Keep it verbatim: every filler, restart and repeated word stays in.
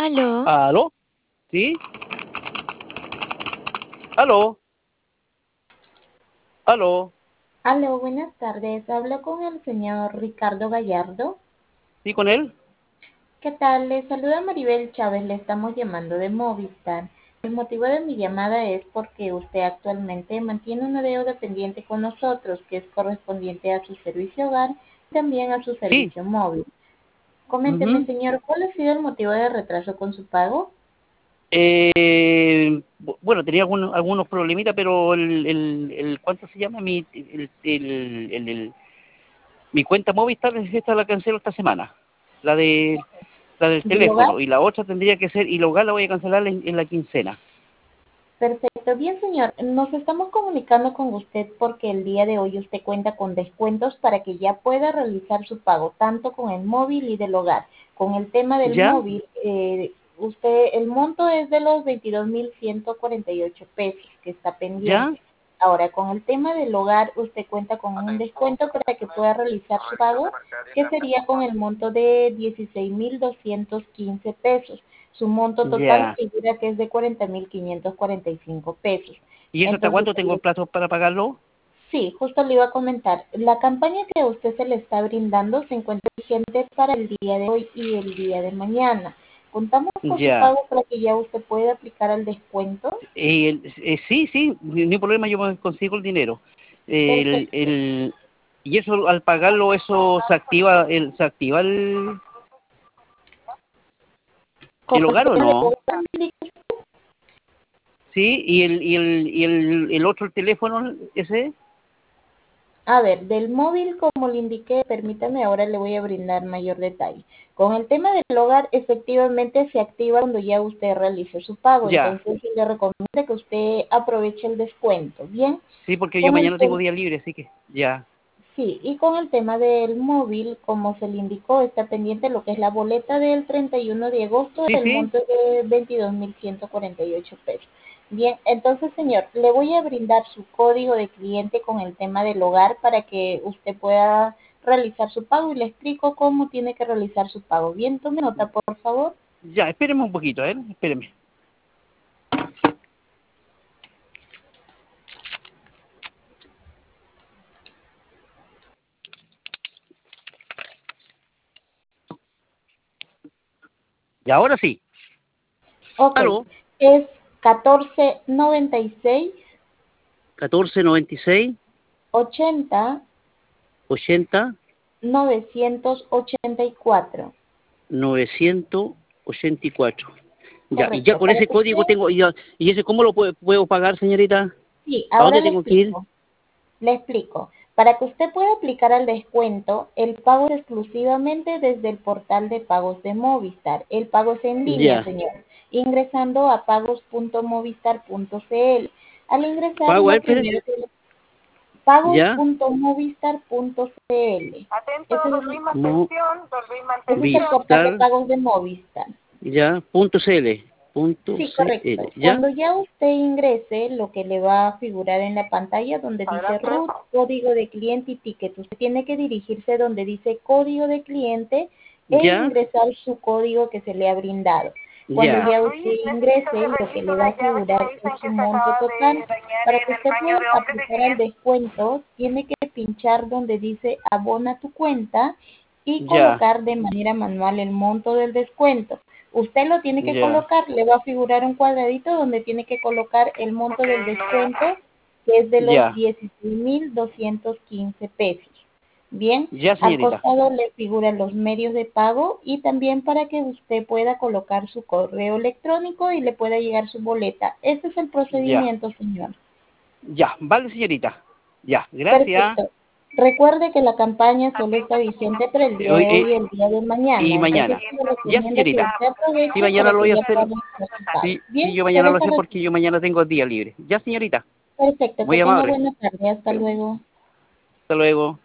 ¿Aló? ¿Aló? ¿Sí? ¿Aló? ¿Aló? Aló, buenas tardes. Hablo con el señor Ricardo Gallardo. ¿Sí con él? ¿Qué tal? Le saluda Maribel Chávez. Le estamos llamando de Movistar. El motivo de mi llamada es porque usted actualmente mantiene una deuda pendiente con nosotros, que es correspondiente a su servicio hogar y también a su Sí. servicio móvil. Coménteme, Ujú. señor, ¿cuál ha sido el motivo de retraso con su pago? Eh, bu- bueno, tenía algunos, algunos problemitas, pero el, el, el- ¿cuánto se llama? Mi, el, el, el- el- mi cuenta Movistar, esta la cancelo esta semana. La de la del ¿Del hogar? teléfono. Y la otra tendría que ser, y la hogar la voy a cancelar en, en la quincena. Perfecto, bien señor, nos estamos comunicando con usted porque el día de hoy usted cuenta con descuentos para que ya pueda realizar su pago, tanto con el móvil y del hogar. Con el tema del ¿Ya? móvil, eh, usted, el monto es de los veintidós mil ciento cuarenta y ocho pesos que está ¿Ya? pendiente. Ahora, con el tema del hogar, usted cuenta con un descuento para que pueda realizar su pago, que sería con el monto de dieciséis mil doscientos quince pesos. Su monto total Ya. figura que es de cuarenta mil quinientos cuarenta y cinco pesos. ¿Y eso hasta Entonces, cuándo tengo el plazo para pagarlo? sí, justo le iba a comentar. La campaña que a usted se le está brindando se encuentra vigente para el día de hoy y el día de mañana. Contamos con su Ya. pago para que ya usted pueda aplicar al descuento. Eh, el- eh, sí, sí, ni ni problema, yo me consigo el dinero. El, Perfecto. el, y eso al pagarlo, eso se activa, el, se activa el, Con el el hogar o tema de no. Sí, y el, y el, y el, el otro el teléfono, ese, A ver, del móvil, como le indiqué, permítame, ahora le voy a brindar mayor detalle. Con el tema del hogar, efectivamente se activa cuando ya usted realice su pago, ya. entonces sí le recomiendo que usted aproveche el descuento, ¿bien? Sí, porque yo Con el mañana tengo tem- día libre, así que ya. sí, y con el tema del móvil, como se le indicó, está pendiente lo que es la boleta del treinta y uno de agosto Sí, del sí, monto de veintidós mil ciento cuarenta y ocho pesos. Bien, entonces, señor, le voy a brindar su código de cliente con el tema del hogar para que usted pueda realizar su pago y le explico cómo tiene que realizar su pago. Bien, tome nota, por favor. ya, espéreme un poquito, ¿eh? Espéreme. Y ahora sí. Ok, Aló, es catorce noventa y seis catorce noventa y seis, ochenta ochenta, novecientos ochenta y cuatro. novecientos ochenta y cuatro. Ya, y ya Correcto, con para ese que código usted, tengo, y, ya- y ese cómo lo puedo, puedo pagar, señorita. sí, ¿A ahora dónde le tengo que ir? explico, le explico. Para que usted pueda aplicar al descuento, el pago es exclusivamente desde el portal de pagos de Movistar. El pago es en línea, Ya. señor, ingresando a pagos punto movistar punto c l. Al ingresar, Pago, a ver, lo espere. primero que pagos Ya. punto movistar punto c l. Atento, Ese es, el, Dolby Mantención, Dolby ese es el portal de Movistar, Mantención. pagos de Movistar. ya, punto cl, punto Sí, cl, correcto. ya, Cuando ya usted ingrese, lo que le va a figurar en la pantalla donde dice Adelante. root, código de cliente y ticket, usted tiene que dirigirse donde dice código de cliente e ya, ingresar su código que se le ha brindado. Cuando ya, ya Don usted Luis, necesito que ingrese, lo que revise le va a unas llaves que me figurar es dicen su que se monto acaba total. de dañar Para que en el usted baño pueda de hombres de aplicar al clientes. descuento, tiene que pinchar donde dice abona tu cuenta y ya, colocar de manera manual el monto del descuento. Usted lo tiene que ya, colocar, le va a figurar un cuadradito donde tiene que colocar el monto Ok, del lo voy a descuento, hacer. que es de los ya, dieciséis mil doscientos quince pesos. Bien, ya, al señorita. costado le figuran los medios de pago y también para que usted pueda colocar su correo electrónico y le pueda llegar su boleta. Ese es el Ya, procedimiento, señor. ya, vale, señorita. Ya, gracias. Perfecto. Recuerde que la campaña solo está Atento, vigente para el Eh, día hoy, de hoy y eh, el día de y mañana. Entonces, mañana. sí le Ya, recomiendo que señorita. usted Sí, aproveche mañana para lo que voy a ya hacer. pueda realizar su pago. Sí, sí, Bien, yo mañana quedo lo sé para porque yo mañana tengo día libre. Ya, señorita. perfecto. Que Muy tenga amable. buena tarde. Hasta luego. Hasta luego.